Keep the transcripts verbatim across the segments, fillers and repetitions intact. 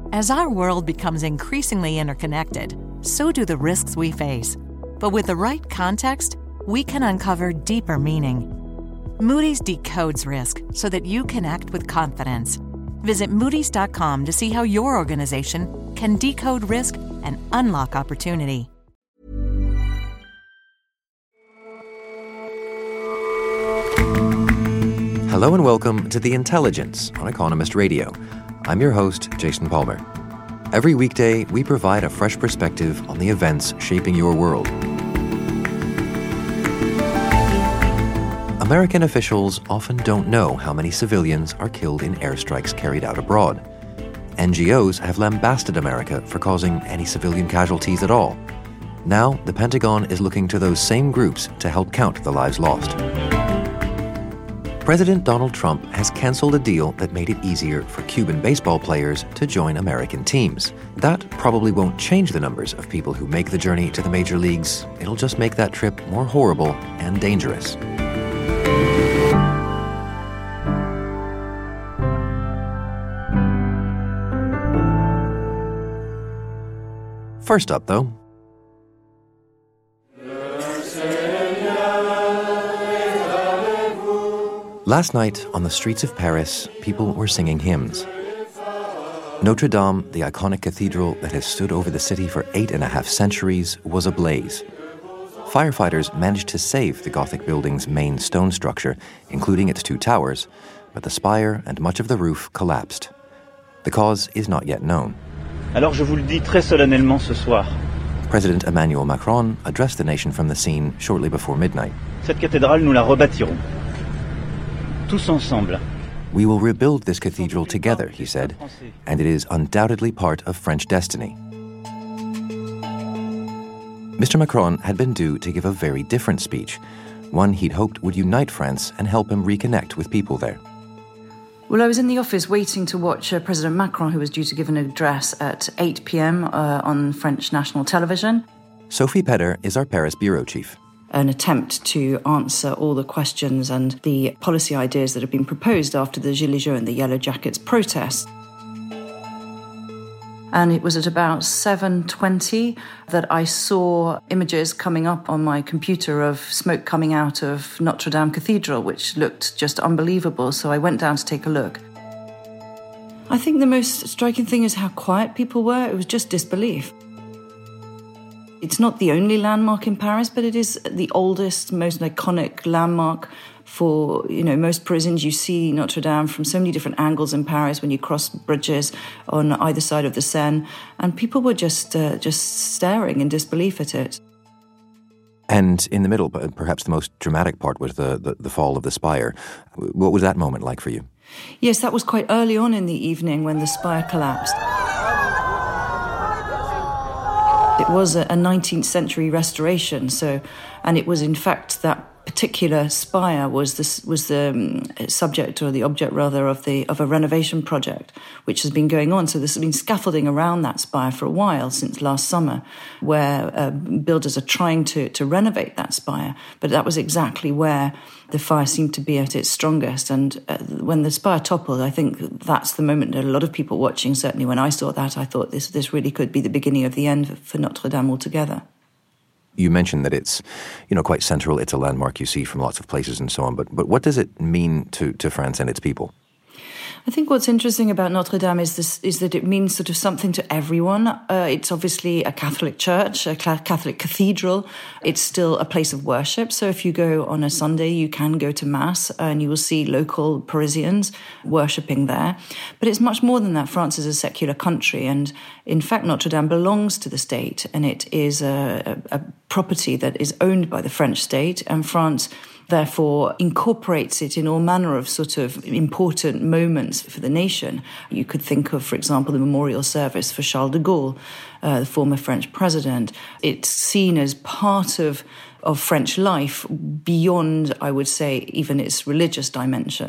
As our world becomes increasingly interconnected, so do the risks we face. But with the right context, we can uncover deeper meaning. Moody's decodes risk so that you can act with confidence. Visit Moody's dot com to see how your organization can decode risk and unlock opportunity. Hello and welcome to The Intelligence on Economist Radio. I'm your host, Jason Palmer. Every weekday, we provide a fresh perspective on the events shaping your world. American officials often don't know how many civilians are killed in airstrikes carried out abroad. N G Os have lambasted America for causing any civilian casualties at all. Now, the Pentagon is looking to those same groups to help count the lives lost. President Donald Trump has canceled a deal that made it easier for Cuban baseball players to join American teams. That probably won't change the numbers of people who make the journey to the major leagues. It'll just make that trip more horrible and dangerous. First up, though, last night on the streets of Paris, people were singing hymns. Notre Dame, the iconic cathedral that has stood over the city for eight and a half centuries, was ablaze. Firefighters managed to save the Gothic building's main stone structure, including its two towers, but the spire and much of the roof collapsed. The cause is not yet known. Alors je vous le dis très solennellement ce soir. President Emmanuel Macron addressed the nation from the scene shortly before midnight. Cette cathédrale, nous la rebâtirons. Tous ensemble. We will rebuild this cathedral together, he said, and it is undoubtedly part of French destiny. Mister Macron had been due to give a very different speech, one he'd hoped would unite France and help him reconnect with people there. Well, I was in the office waiting to watch uh, President Macron, who was due to give an address at eight p.m. Uh, on French national television. Sophie Pedder is our Paris bureau chief. An attempt to answer all the questions and the policy ideas that have been proposed after the Gilets jaunes and the Yellow Jackets protests. And it was at about seven twenty that I saw images coming up on my computer of smoke coming out of Notre Dame Cathedral, which looked just unbelievable. So I went down to take a look. I think the most striking thing is how quiet people were. It was just disbelief. It's not the only landmark in Paris, but it is the oldest, most iconic landmark for, you know, most Parisians. You see Notre Dame from so many different angles in Paris when you cross bridges on either side of the Seine, and people were just uh, just staring in disbelief at it. And in the middle, perhaps the most dramatic part was the, the, the fall of the spire. What was that moment like for you? Yes, that was quite early on in the evening when the spire collapsed. It was a nineteenth century restoration, so, and it was in fact that particular spire was this was the um, subject, or the object rather, of the of a renovation project which has been going on. So there's been scaffolding around that spire for a while, since last summer, where uh, builders are trying to to renovate that spire. But that was exactly where the fire seemed to be at its strongest. And uh, when the spire toppled, I think that's the moment that a lot of people watching, certainly when I saw that, I thought this this really could be the beginning of the end for Notre Dame altogether. You mentioned that it's, you know, quite central. It's a landmark you see from lots of places and so on. But but what does it mean to, to France and its people? I think what's interesting about Notre Dame is this is that it means sort of something to everyone. Uh, it's obviously a Catholic church, a Catholic cathedral. It's still a place of worship. So if you go on a Sunday, you can go to Mass and you will see local Parisians worshipping there. But it's much more than that. France is a secular country. And in fact, Notre Dame belongs to the state, and it is a, a, a property that is owned by the French state. And France therefore incorporates it in all manner of sort of important moments for the nation. You could think of, for example, the memorial service for Charles de Gaulle, uh, the former French president. It's seen as part of of French life beyond, I would say, even its religious dimension.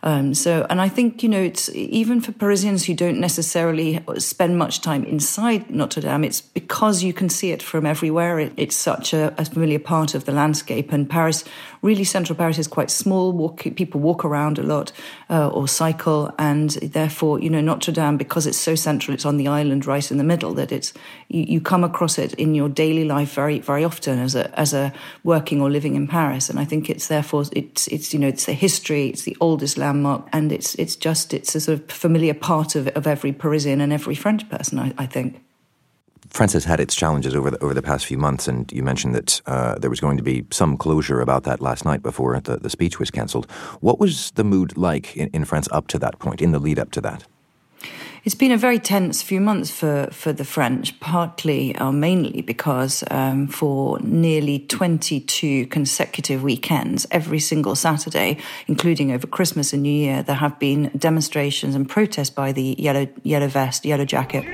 Um, so, and I think, you know, it's even for Parisians who don't necessarily spend much time inside Notre Dame, it's because you can see it from everywhere. It, it's such a, a familiar part of the landscape. And Paris, really central Paris is quite small. Walk, people walk around a lot uh, or cycle. And therefore, you know, Notre Dame, because it's so central, it's on the island right in the middle, that it's you, you come across it in your daily life very, very often as a as a working or living in Paris. And I think it's therefore, it's, it's you know, it's the history, it's the oldest landmark, and it's it's just, it's a sort of familiar part of, of every Parisian and every French person, I, I think. France has had its challenges over the, over the past few months, and you mentioned that uh, there was going to be some closure about that last night before the, the speech was cancelled. What was the mood like in, in France up to that point, in the lead up to that? It's been a very tense few months for, for the French, partly or mainly because um, for nearly twenty-two consecutive weekends, every single Saturday, including over Christmas and New Year, there have been demonstrations and protests by the yellow yellow vest, yellow jacket.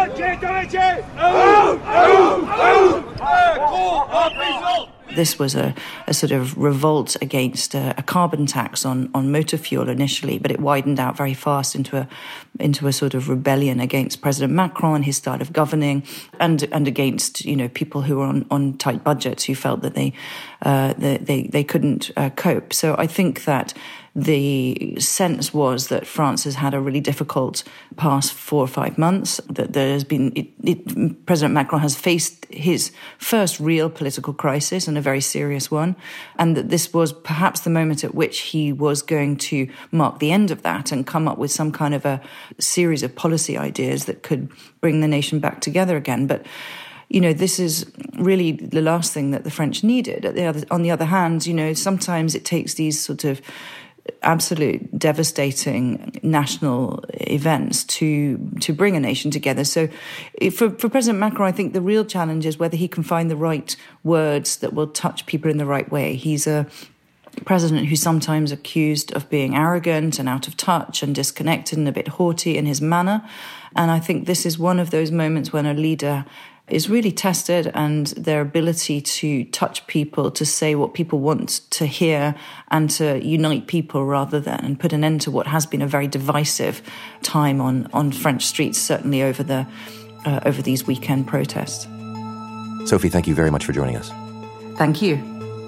This was a, a sort of revolt against a, a carbon tax on, on motor fuel initially, but it widened out very fast into a into a sort of rebellion against President Macron and his style of governing, and and against, you know, people who were on, on tight budgets who felt that they uh, they, they they couldn't uh, cope. So I think that the sense was that France has had a really difficult past four or five months, that there has been, it, it, President Macron has faced his first real political crisis, and a very serious one, and that this was perhaps the moment at which he was going to mark the end of that and come up with some kind of a series of policy ideas that could bring the nation back together again. But you know, this is really the last thing that the French needed. At the other, on the other hand, you know, sometimes it takes these sort of absolute devastating national events to to bring a nation together. So for, for President Macron, I think the real challenge is whether he can find the right words that will touch people in the right way. He's a president who's sometimes accused of being arrogant and out of touch and disconnected and a bit haughty in his manner. And I think this is one of those moments when a leader is really tested, and their ability to touch people, to say what people want to hear, and to unite people rather than, and put an end to what has been a very divisive time on, on French streets, certainly over the uh, over these weekend protests. Sophie, thank you very much for joining us. Thank you.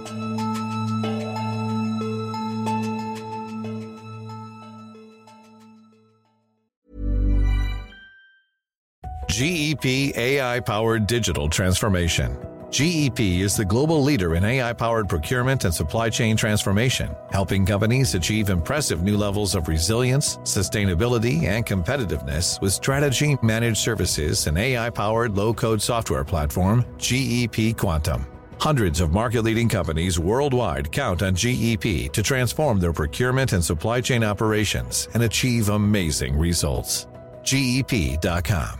G E P A I-powered digital transformation. G E P is the global leader in A I-powered procurement and supply chain transformation, helping companies achieve impressive new levels of resilience, sustainability, and competitiveness with strategy, managed services, and A I-powered low-code software platform, G E P Quantum. Hundreds of market-leading companies worldwide count on G E P to transform their procurement and supply chain operations and achieve amazing results. G E P dot com.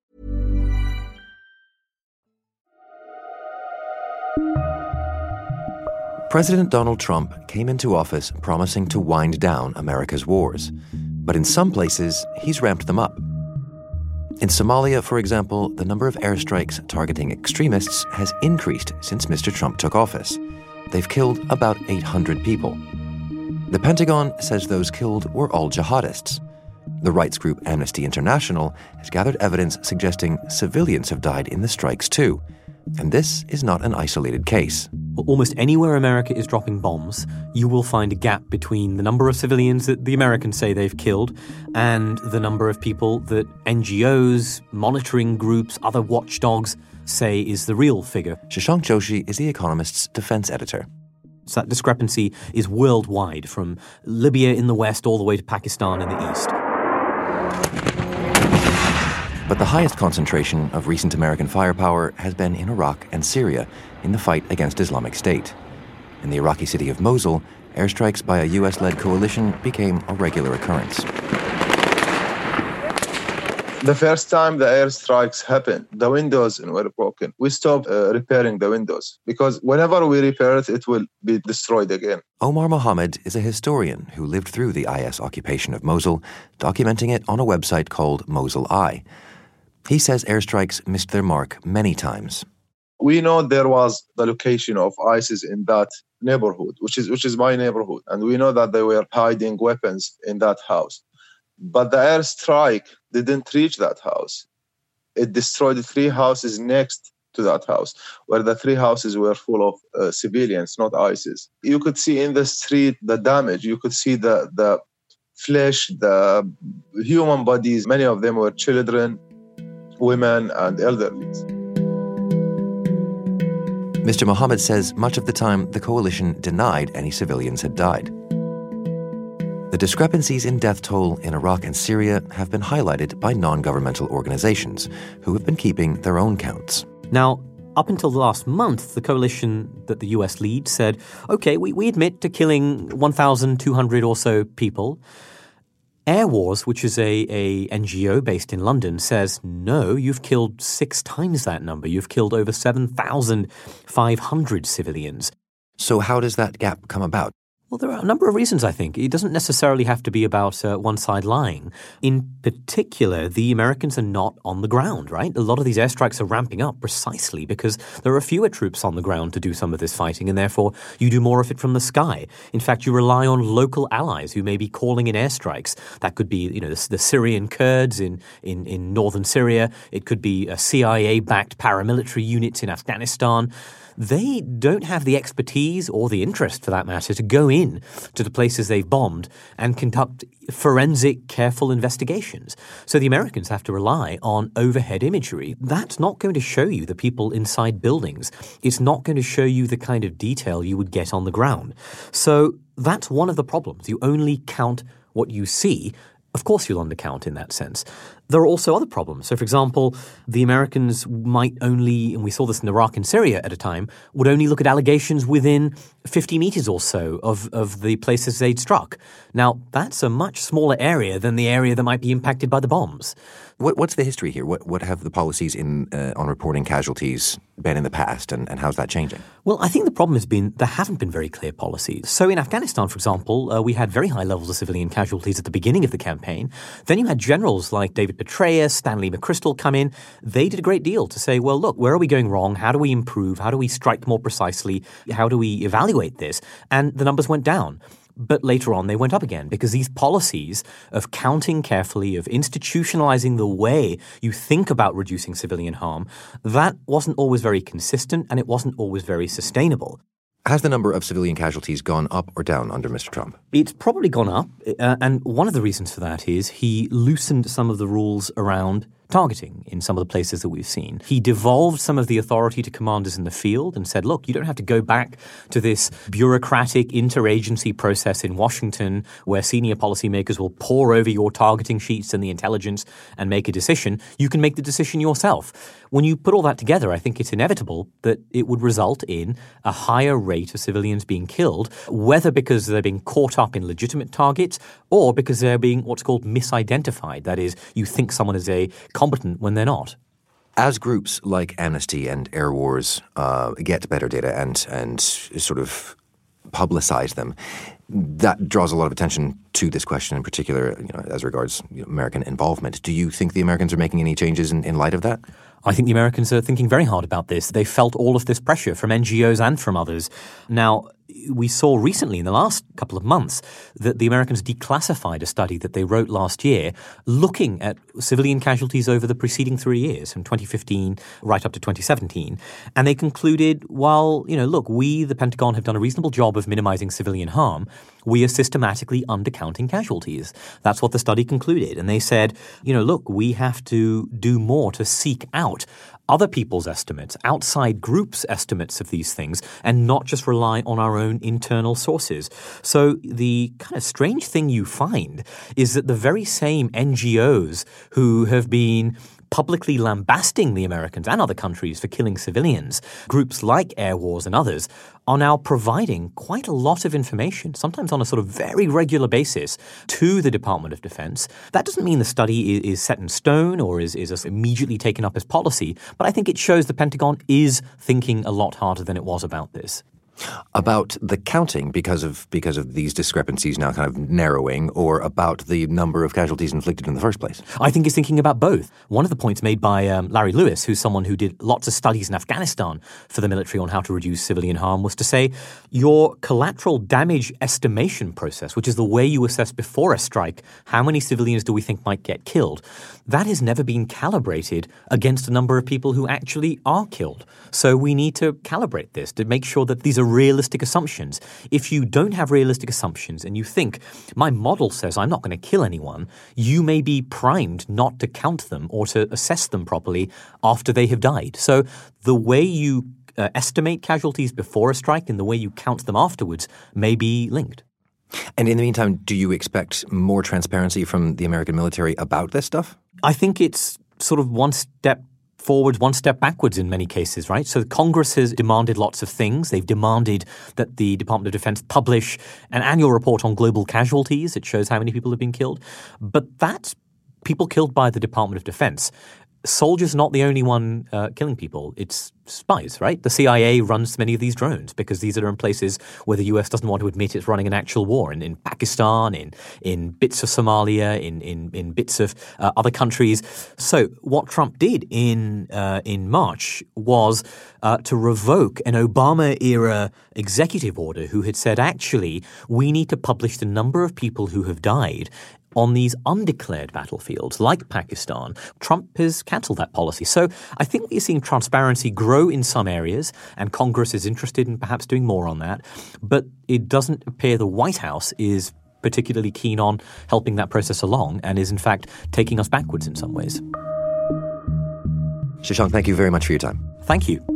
President Donald Trump came into office promising to wind down America's wars. But in some places, he's ramped them up. In Somalia, for example, the number of airstrikes targeting extremists has increased since Mister Trump took office. They've killed about eight hundred people. The Pentagon says those killed were all jihadists. The rights group Amnesty International has gathered evidence suggesting civilians have died in the strikes too. And this is not an isolated case. Well, almost anywhere America is dropping bombs, you will find a gap between the number of civilians that the Americans say they've killed and the number of people that N G Os, monitoring groups, other watchdogs say is the real figure. Shashank Joshi is The Economist's defense editor. So that discrepancy is worldwide, from Libya in the west all the way to Pakistan in the east. But the highest concentration of recent American firepower has been in Iraq and Syria in the fight against Islamic State. In the Iraqi city of Mosul, airstrikes by a U S-led coalition became a regular occurrence. The first time the airstrikes happened, the windows were broken. We stopped uh, repairing the windows because whenever we repair it, it will be destroyed again. Omar Mohammed is a historian who lived through the I S occupation of Mosul, documenting it on a website called Mosul Eye. He says airstrikes missed their mark many times. We know there was the location of ISIS in that neighborhood, which is which is my neighborhood, and we know that they were hiding weapons in that house. But the airstrike didn't reach that house. It destroyed three houses next to that house, where the three houses were full of uh, civilians, not ISIS. You could see in the street the damage. You could see the, the flesh, the human bodies. Many of them were children, women, and elderly. Mister Mohammed says much of the time the coalition denied any civilians had died. The discrepancies in death toll in Iraq and Syria have been highlighted by non-governmental organizations who have been keeping their own counts. Now, up until last month, the coalition that the U S leads said, okay, we, we admit to killing one thousand two hundred or so people. Air Wars, which is a, a N G O based in London, says, no, you've killed six times that number. You've killed over seven thousand five hundred civilians. So how does that gap come about? Well, there are a number of reasons, I think. It doesn't necessarily have to be about uh, one side lying. In particular, the Americans are not on the ground, right? A lot of these airstrikes are ramping up precisely because there are fewer troops on the ground to do some of this fighting, and therefore you do more of it from the sky. In fact, you rely on local allies who may be calling in airstrikes. That could be, you know, the, the Syrian Kurds in, in, in northern Syria. It could be a C I A-backed paramilitary units in Afghanistan. They don't have the expertise or the interest, for that matter, to go in to the places they've bombed and conduct forensic, careful investigations. So the Americans have to rely on overhead imagery. That's not going to show you the people inside buildings. It's not going to show you the kind of detail you would get on the ground. So that's one of the problems. You only count what you see. Of course you'll undercount in that sense. There are also other problems. So, for example, the Americans might only, and we saw this in Iraq and Syria at a time, would only look at allegations within fifty meters or so of, of the places they'd struck. Now, that's a much smaller area than the area that might be impacted by the bombs. What, what's the history here? What, what have the policies in uh, on reporting casualties been in the past, and, and how's that changing? Well, I think the problem has been there haven't been very clear policies. So in Afghanistan, for example, uh, we had very high levels of civilian casualties at the beginning of the campaign. Then you had generals like David Petraeus, Stanley McChrystal come in. They did a great deal to say, well, look, where are we going wrong? How do we improve? How do we strike more precisely? How do we evaluate this? And the numbers went down. But later on, they went up again because these policies of counting carefully, of institutionalizing the way you think about reducing civilian harm, that wasn't always very consistent and it wasn't always very sustainable. Has the number of civilian casualties gone up or down under Mister Trump? It's probably gone up. Uh, and one of the reasons for that is he loosened some of the rules around targeting in some of the places that we've seen. He devolved some of the authority to commanders in the field and said, look, you don't have to go back to this bureaucratic interagency process in Washington where senior policymakers will pore over your targeting sheets and the intelligence and make a decision. You can make the decision yourself. When you put all that together, I think it's inevitable that it would result in a higher rate of civilians being killed, whether because they're being caught up in legitimate targets or because they're being what's called misidentified. That is, you think someone is a competent when they're not. As groups like Amnesty and Air Wars uh, get better data and and sort of publicize them, that draws a lot of attention to this question in particular, you know, as regards you know, American involvement. Do you think the Americans are making any changes in, in light of that? I think the Americans are thinking very hard about this. They felt all of this pressure from N G Os and from others. Now, we saw recently in the last couple of months that the Americans declassified a study that they wrote last year looking at civilian casualties over the preceding three years, from twenty fifteen right up to twenty seventeen. And they concluded, well, you know, look, we, the Pentagon, have done a reasonable job of minimizing civilian harm. We are systematically undercounting casualties. That's what the study concluded. And they said, you know, look, we have to do more to seek out other people's estimates, outside groups' estimates of these things, and not just rely on our own internal sources. So the kind of strange thing you find is that the very same N G Os who have been publicly lambasting the Americans and other countries for killing civilians, groups like Air Wars and others, are now providing quite a lot of information, sometimes on a sort of very regular basis, to the Department of Defense. That doesn't mean the study is set in stone or is, is immediately taken up as policy, but I think it shows the Pentagon is thinking a lot harder than it was about this. About the counting because of because of these discrepancies now kind of narrowing, or about the number of casualties inflicted in the first place? I think he's thinking about both. One of the points made by um, Larry Lewis, who's someone who did lots of studies in Afghanistan for the military on how to reduce civilian harm, was to say your collateral damage estimation process, which is the way you assess before a strike how many civilians do we think might get killed, that has never been calibrated against a number of people who actually are killed. So we need to calibrate this to make sure that these are realistic assumptions. If you don't have realistic assumptions and you think, my model says I'm not going to kill anyone, you may be primed not to count them or to assess them properly after they have died. So the way you uh, estimate casualties before a strike and the way you count them afterwards may be linked. And in the meantime, do you expect more transparency from the American military about this stuff? I think it's sort of one step forward, one step backwards in many cases, right? So Congress has demanded lots of things. They've demanded that the Department of Defense publish an annual report on global casualties. It shows how many people have been killed. But that's people killed by the Department of Defense. Soldiers are not the only one uh, killing people. It's spies, right? The C I A runs many of these drones because these are in places where the U S doesn't want to admit it's running an actual war. In, in Pakistan, in in bits of Somalia, in in, in bits of uh, other countries. So what Trump did in uh, in March was uh, to revoke an Obama-era executive order who had said, actually, we need to publish the number of people who have died on these undeclared battlefields like Pakistan. Trump has cancelled that policy. So I think we're seeing transparency grow in some areas, and Congress is interested in perhaps doing more on that. But it doesn't appear the White House is particularly keen on helping that process along and is in fact taking us backwards in some ways. Shashank, thank you very much for your time. Thank you.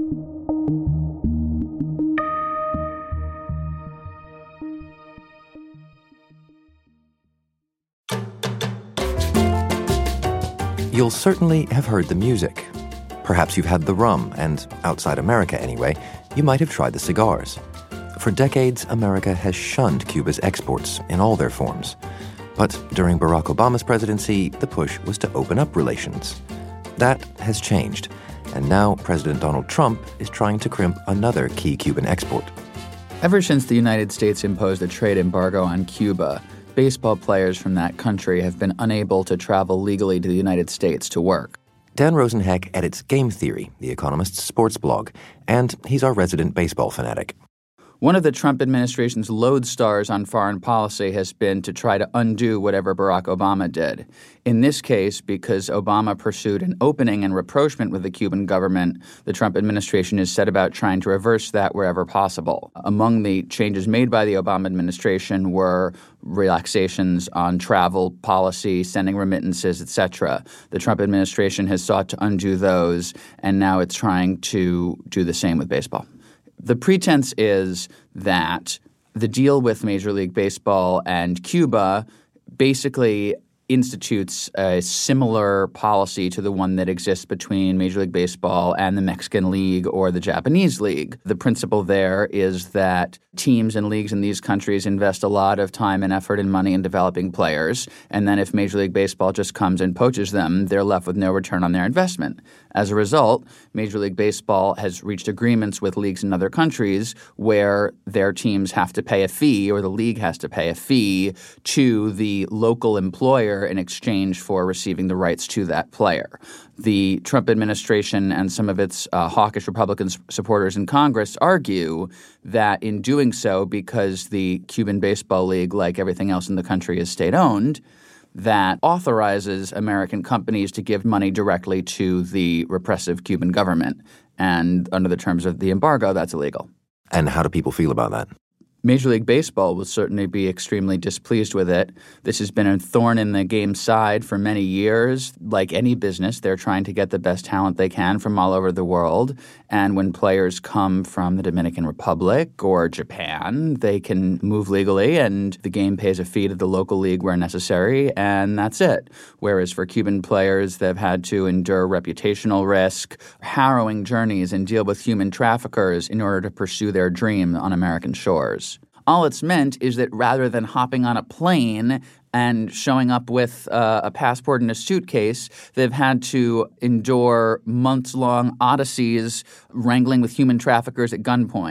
You'll certainly have heard the music. Perhaps you've had the rum, and outside America anyway, you might have tried the cigars. For decades, America has shunned Cuba's exports in all their forms. But during Barack Obama's presidency, the push was to open up relations. That has changed, and now President Donald Trump is trying to crimp another key Cuban export. Ever since the United States imposed a trade embargo on Cuba, baseball players from that country have been unable to travel legally to the United States to work. Dan Rosenheck edits Game Theory, The Economist's sports blog, and he's our resident baseball fanatic. One of the Trump administration's lodestars on foreign policy has been to try to undo whatever Barack Obama did. In this case, because Obama pursued an opening and rapprochement with the Cuban government, the Trump administration is set about trying to reverse that wherever possible. Among the changes made by the Obama administration were relaxations on travel policy, sending remittances, et cetera. The Trump administration has sought to undo those, and now it's trying to do the same with baseball. The pretense is that the deal with Major League Baseball and Cuba basically institutes a similar policy to the one that exists between Major League Baseball and the Mexican League or the Japanese League. The principle there is that teams and leagues in these countries invest a lot of time and effort and money in developing players, and then if Major League Baseball just comes and poaches them, they're left with no return on their investment. As a result, Major League Baseball has reached agreements with leagues in other countries where their teams have to pay a fee, or the league has to pay a fee to the local employer in exchange for receiving the rights to that player. The Trump administration and some of its uh, hawkish Republican supporters in Congress argue that in doing so, because the Cuban Baseball League, like everything else in the country, is state-owned, that authorizes American companies to give money directly to the repressive Cuban government. And under the terms of the embargo, that's illegal. And how do people feel about that? Major League Baseball will certainly be extremely displeased with it. This has been a thorn in the game's side for many years. Like any business, they're trying to get the best talent they can from all over the world. And when players come from the Dominican Republic or Japan, they can move legally, and the game pays a fee to the local league where necessary, and that's it. Whereas for Cuban players, they've had to endure reputational risk, harrowing journeys, and deal with human traffickers in order to pursue their dream on American shores. All it's meant is that rather than hopping on a plane and showing up with uh, a passport and a suitcase, they've had to endure months-long odysseys wrangling with human traffickers at gunpoint.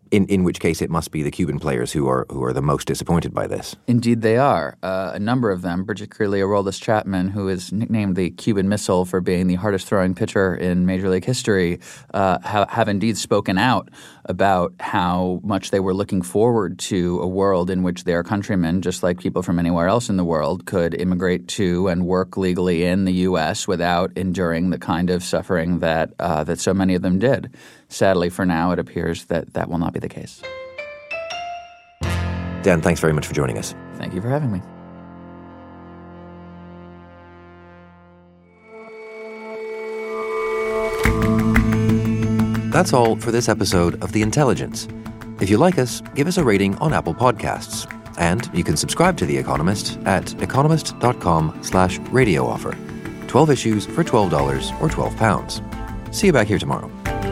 In in which case, it must be the Cuban players who are who are the most disappointed by this. Indeed, they are. Uh, a number of them, particularly Aroldis Chapman, who is nicknamed the Cuban Missile for being the hardest-throwing pitcher in Major League history, uh, ha- have indeed spoken out about how much they were looking forward to a world in which their countrymen, just like people from anywhere else in the world, could immigrate to and work legally in the U S without enduring the kind of suffering that uh, that so many of them did. Sadly, for now, it appears that that will not be the case. Dan, thanks very much for joining us. Thank you for having me. That's all for this episode of The Intelligence. If you like us, give us a rating on Apple Podcasts. And you can subscribe to The Economist at economist.com slash radio offer. twelve issues for twelve dollars or twelve pounds. See you back here tomorrow.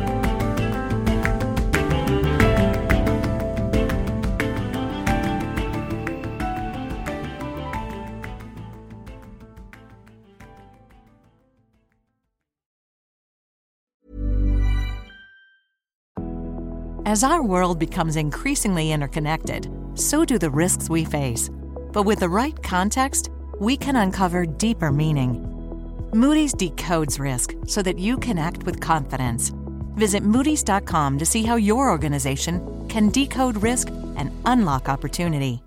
As our world becomes increasingly interconnected, so do the risks we face. But with the right context, we can uncover deeper meaning. Moody's decodes risk so that you can act with confidence. Visit Moody's dot com to see how your organization can decode risk and unlock opportunity.